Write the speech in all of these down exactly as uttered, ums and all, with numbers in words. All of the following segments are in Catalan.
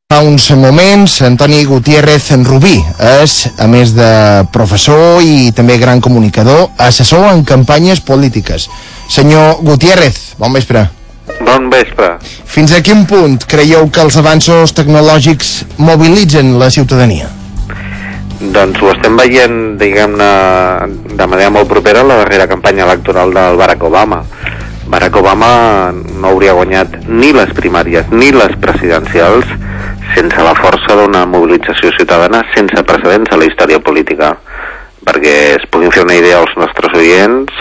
Fa uns moments, Antoni Gutiérrez Rubí és, a més de professor i també gran comunicador, assessor en campanyes polítiques. Senyor Gutiérrez, bon vespre. Bon vespre. Fins a quin punt creieu que els avanços tecnològics mobilitzen la ciutadania? Doncs ho estem veient, diguem-ne, de manera molt propera la darrera campanya electoral del Barack Obama. Barack Obama no hauria guanyat ni les primàries ni les presidencials sense la força d'una mobilització ciutadana sense precedents a la història política. Perquè es puguin fer una idea als nostres oients,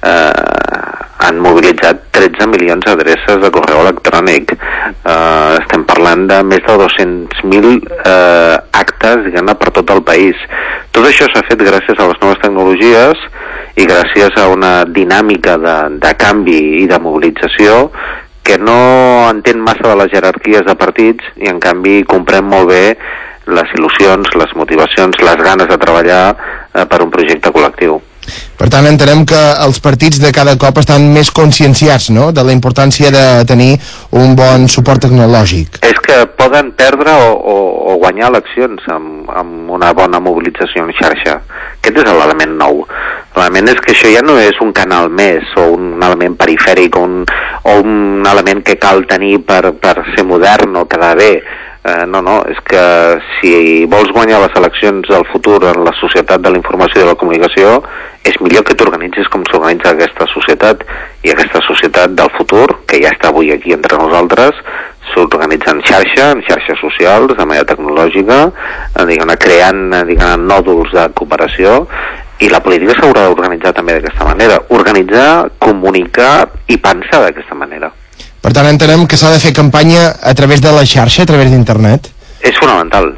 eh, han mobilitzat tretze milions d'adreces de correu electrònic. Eh, estem parlant de més de dos-cents mil eh, actes, diguem-ne, per tot el país. Tot això s'ha fet gràcies a les noves tecnologies i gràcies a una dinàmica de, de canvi i de mobilització que no entén massa de les jerarquies de partits i en canvi comprèn molt bé les il·lusions, les motivacions, les ganes de treballar eh, per un projecte col·lectiu. Per tant, entenem que els partits de cada cop estan més conscienciats, no?, de la importància de tenir un bon suport tecnològic. És que poden perdre o, o, o guanyar eleccions amb, amb una bona mobilització en xarxa. Aquest és l'element nou. L'element és que això ja no és un canal més o un element perifèric o un, o un element que cal tenir per, per ser modern o quedar bé. Eh, no, no, és que si vols guanyar les eleccions del futur en la societat de la informació i de la comunicació, és millor que t'organitzis com s'organitza aquesta societat, i aquesta societat del futur, que ja està avui aquí entre nosaltres, s'organitza en xarxa, en xarxes socials, de manera tecnològica, eh, diguem-ne, creant diguem-ne, nòduls de cooperació, i la política s'haurà d'organitzar també d'aquesta manera, organitzar, comunicar i pensar d'aquesta manera. Per tant, entenem que s'ha de fer campanya a través de la xarxa, a través d'internet? És fonamental.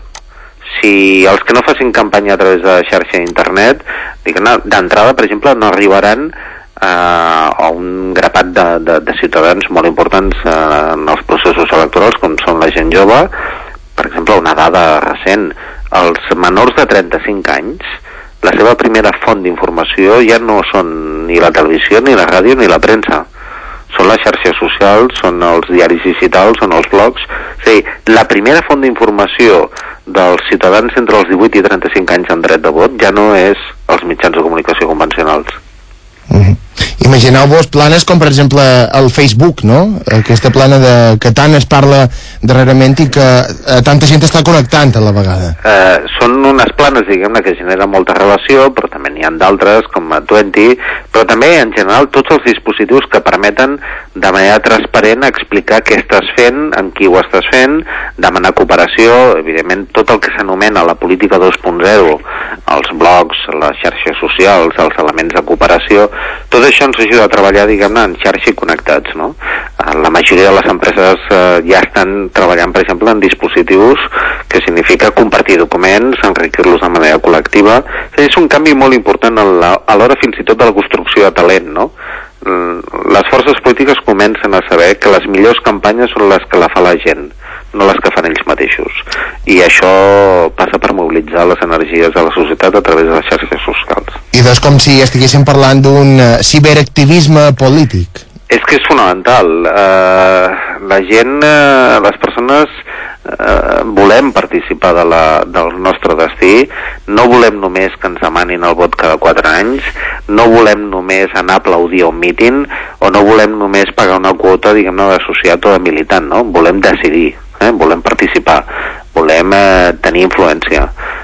Si els que no facin campanya a través de la xarxa d'internet, d'entrada, per exemple, no arribaran eh, a un grapat de, de, de ciutadans molt importants eh, en els processos electorals, com són la gent jove. Per exemple, una dada recent, els menors de trenta-cinc anys, la seva primera font d'informació ja no són ni la televisió, ni la ràdio, ni la premsa. Són les xarxes socials, són els diaris digitals, són els blogs. És a dir, la primera font d'informació dels ciutadans entre els divuit i trenta-cinc anys en dret de vot ja no és els mitjans de comunicació convencionals. Mm-hmm. Imagineu-vos planes com, per exemple, el Facebook, no? Aquesta plana de, que tant es parla darrerament i que eh, tanta gent està connectant a la vegada. Eh, són unes planes, diguem-ne, que generen molta relació, però també n'hi ha d'altres, com a Twenty, però també, en general, tots els dispositius que permeten de manera transparent explicar què estàs fent, amb qui ho estàs fent, demanar cooperació, evidentment, tot el que s'anomena la política dos punt zero, els blogs, les xarxes socials, els elements de cooperació, tot això ens ajuda a treballar, diguem-ne, en xarxa i connectats, no? La majoria de les empreses eh, ja estan treballant, per exemple, en dispositius que significa compartir documents, enriquir-los de manera col·lectiva. És un canvi molt important a l'hora fins i tot de la construcció de talent, no? Les forces polítiques comencen a saber que les millors campanyes són les que la fa la gent, no les que fan ells mateixos. I això passa per mobilitzar les energies de la societat a través de les xarxes socials. I doncs com si estiguéssim parlant d'un uh, ciberactivisme polític. És que és fonamental. Uh, la gent, uh, les persones uh, volem participar de la, del nostre destí, no volem només que ens demanin el vot cada quatre anys, no volem només anar a aplaudir a un míting, o no volem només pagar una quota, diguem-ne, d'associat o de militant, no? Volem decidir, eh? Volem participar, volem eh, tenir influència.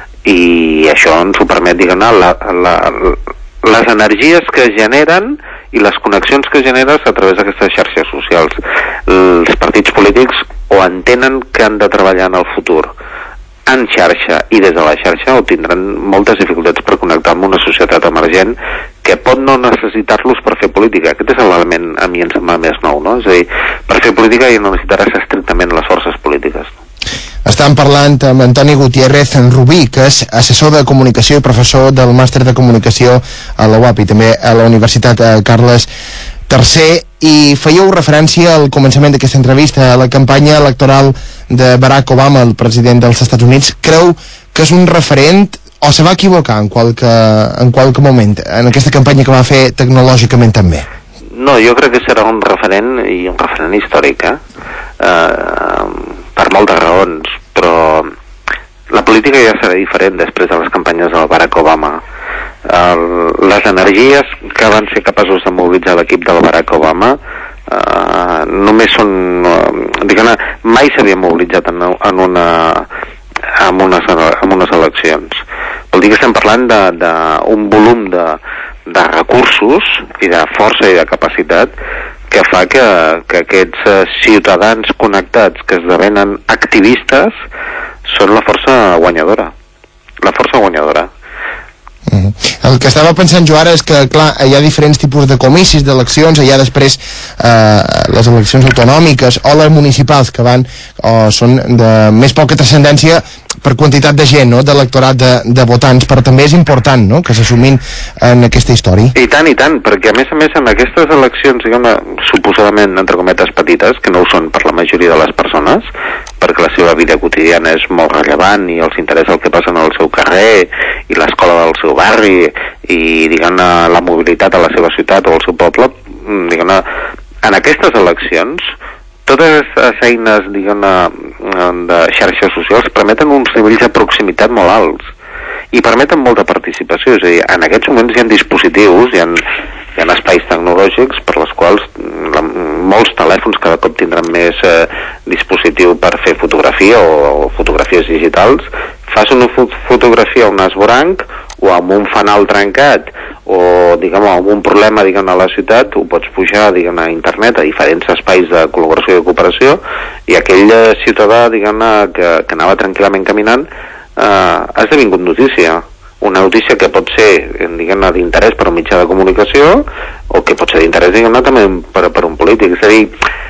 I això ens ho permet, diguem-ne, la, la, les energies que es generen i les connexions que generes a través d'aquestes xarxes socials. Els partits polítics o entenen que han de treballar en el futur en xarxa i des de la xarxa, o tindran moltes dificultats per connectar amb una societat emergent que pot no necessitar-los per fer política. Aquest és l'element, a mi em sembla més nou, no? És a dir, per fer política ja no necessitaràs estrictament les forces polítiques. Estan parlant amb Antoni Gutiérrez Rubí, que és assessor de comunicació i professor del màster de comunicació a la U A P i també a la Universitat Carles tercer, i fèieu referència al començament d'aquesta entrevista a la campanya electoral de Barack Obama, el president dels Estats Units. Creu que és un referent o se va equivocar en qualque, en qualque moment en aquesta campanya que va fer tecnològicament també? No, jo crec que serà un referent, i un referent històric, eh? Uh, per moltes raons, però política ja serà diferent després de les campanyes del Barack Obama. El, les energies que van ser capaços de mobilitzar l'equip del Barack Obama uh, només són uh, diguem-ne, mai s'havia mobilitzat en, en una en unes, en unes eleccions. Vol dir que estem parlant d'un volum de, de recursos i de força i de capacitat que fa que, que aquests ciutadans connectats que esdevenen activistes són la força guanyadora. La força guanyadora. Mm-hmm. El que estava pensant jo ara és que, clar, hi ha diferents tipus de comicis, d'eleccions, hi ha després eh, les eleccions autonòmiques o les municipals, que van o són de més poca transcendència per quantitat de gent, no?, d'electorat de, de votants, però també és important, no?, que s'assumin en aquesta història. I tant, i tant, perquè a més a més en aquestes eleccions, diguem-ne, suposadament, entre cometes, petites, que no ho són per la majoria de les persones, perquè la seva vida quotidiana és molt rellevant i els interessa el que passa en el seu carrer i l'escola del seu barri i, diguem-ne, la mobilitat a la seva ciutat o al seu poble, diguem-ne, en aquestes eleccions totes les eines, diguem-ne, de xarxes socials permeten uns nivells de proximitat molt alts i permeten molta participació. És a dir, en aquests moments hi ha dispositius, hi ha, hi ha espais tecnològics per les quals la, molts telèfons cada cop tindran més eh, dispositiu per fer fotografia o, o fotografies digitals. Fas una fot fotografia a un esvoranc o amb un fanal trencat o, diguem, amb un problema, diguem, a la ciutat, ho pots pujar, diguem, a internet, a diferents espais de col·laboració i de cooperació, i aquell ciutadà, diguem, que, que anava tranquil·lament caminant eh, ha esdevingut notícia. Una notícia que pot ser, diguem-ne, d'interès per un mitjà de comunicació o que pot ser d'interès, diguem-ne, també per, per un polític. És a dir,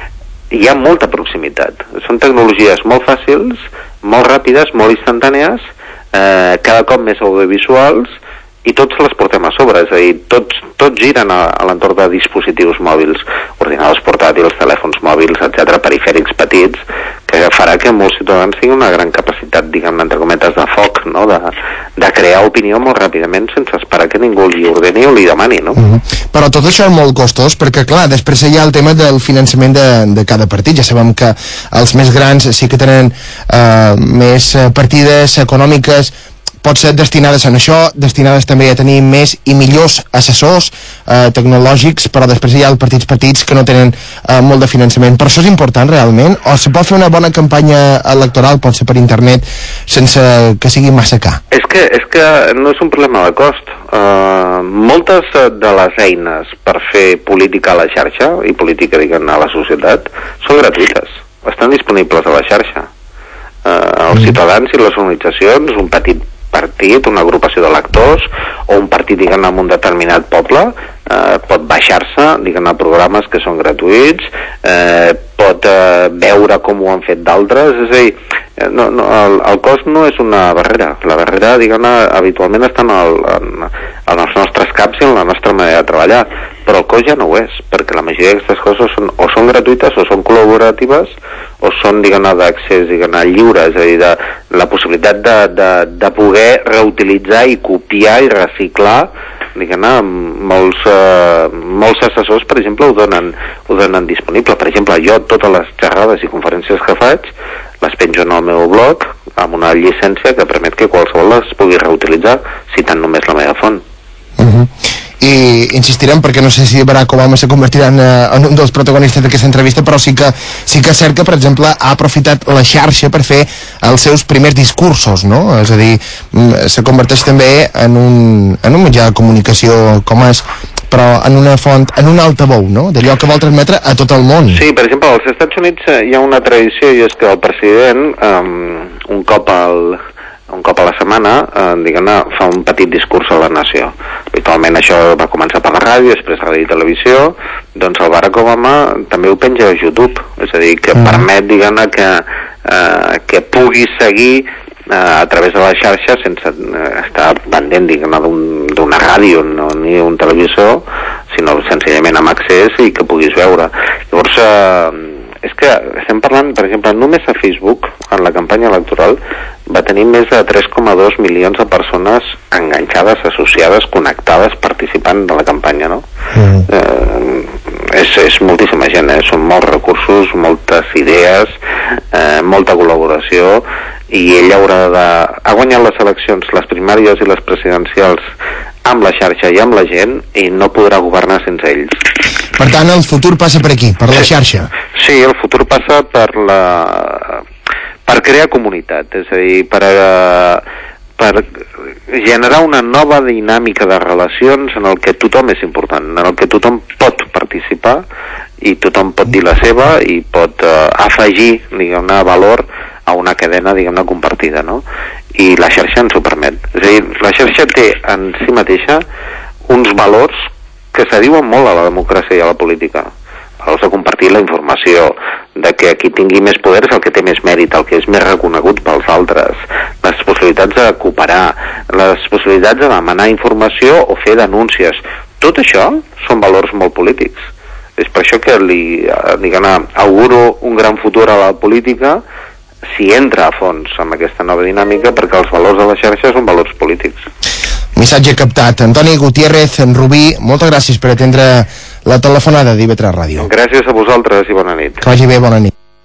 hi ha molta proximitat. Són tecnologies molt fàcils, molt ràpides, molt instantànies, eh, cada cop més audiovisuals, i tots les portem a sobre, és a dir, tots, tots giren a, a l'entorn de dispositius mòbils, ordinadors portàtils, telèfons mòbils, etcètera, perifèrics petits, que farà que molts ciutadans tinguin una gran capacitat, diguem, entre cometes, de foc, no?, de, de crear opinió molt ràpidament sense esperar que ningú li ordeni o li demani, no? Mm-hmm. Però tot això és molt costós, perquè, clar, després hi ha el tema del finançament de, de cada partit. Ja sabem que els més grans sí que tenen eh, més partides econòmiques, pot ser destinades a això, destinades també a tenir més i millors assessors eh, tecnològics, però després hi ha els partits petits que no tenen eh, molt de finançament. Per això és important realment? O se pot fer una bona campanya electoral, pot ser per internet, sense que sigui massa car? És que, és que no és un problema de cost. Uh, moltes de les eines per fer política a la xarxa i política, diguem, a la societat són gratuïtes, estan disponibles a la xarxa. Uh, els mm. ciutadans i les organitzacions, un petit partit, una agrupació de lectors o un partit, diguem, en un determinat poble eh, pot baixar-se, diguem, programes que són gratuïts, eh, pot eh, veure com ho han fet d'altres, és a dir, no, no, el, el cost no és una barrera, la barrera, diguem, habitualment està en, el, en, en els nostres caps i en la nostra manera de treballar, però el cost ja no ho és, perquè la majoria d'aquestes coses són, o són gratuïtes o són col·laboratives o són, diguem-ne, d'accés, diguem-ne, lliure, és a dir, de, la possibilitat de, de, de poder reutilitzar i copiar i reciclar, diguem-ne, molts, eh, molts assessors, per exemple, ho donen, ho donen disponible. Per exemple, jo totes les xerrades i conferències que faig les penjo en el meu blog amb una llicència que permet que qualsevol les pugui reutilitzar citant només la meva font. Uh-huh. I insistirem, perquè no sé si Barack Obama se convertirà en, en un dels protagonistes d'aquesta entrevista, però sí que, sí que és cert que, per exemple, ha aprofitat la xarxa per fer els seus primers discursos, no? És a dir, se converteix també en un, en un mitjà de comunicació com és, però en una font, en un altaveu, no?, d'allò que vol transmetre a tot el món. Sí, per exemple, als Estats Units hi ha una tradició, i és que el president, um, un cop al... un cop a la setmana, eh, diguem-ne, fa un petit discurs a la nació. Habitualment això va començar per la ràdio, després a la televisió, doncs el Barack Obama també ho penja a YouTube, és a dir, que mm. permet, diguem-ne, que, eh, que pugui seguir eh, a través de la xarxa sense eh, estar pendent, diguem-ne, d'una ràdio, no, ni un televisor, sinó senzillament amb accés i que puguis veure. Llavors, eh, és que estem parlant, per exemple, només a Facebook, en la campanya electoral, va tenir més de tres coma dos milions de persones enganxades, associades, connectades, participant de la campanya, no? Mm. Eh, és, és moltíssima gent, eh? Són molts recursos, moltes idees, eh, molta col·laboració, i ell haurà de... ha guanyat les eleccions, les primàries i les presidencials, amb la xarxa i amb la gent, i no podrà governar sense ells. Per tant, el futur passa per aquí, per la xarxa. Sí, el futur passa per la... per crear comunitat, és a dir, per, per generar una nova dinàmica de relacions en el que tothom és important, en el que tothom pot participar i tothom pot dir la seva i pot uh, afegir, diguem-ne, valor a una cadena, diguem-ne, compartida, no? I la xarxa ens ho permet. És a dir, la xarxa té en si mateixa uns valors que s'adiuen molt a la democràcia i a la política. Valors de compartir la informació, de que qui tingui més poder és el que té més mèrit, el que és més reconegut pels altres, les possibilitats de cooperar, les possibilitats de demanar informació o fer denúncies. Tot això són valors molt polítics. És per això que li, diguem-ne, auguro un gran futur a la política si entra a fons amb aquesta nova dinàmica, perquè els valors de la xarxa són valors polítics. Missatge captat. Antoni Gutiérrez, en Rubí, moltes gràcies per atendre la telefonada d'I V tres Ràdio. Gràcies a vosaltres i bona nit. Que vagi bé, bona nit.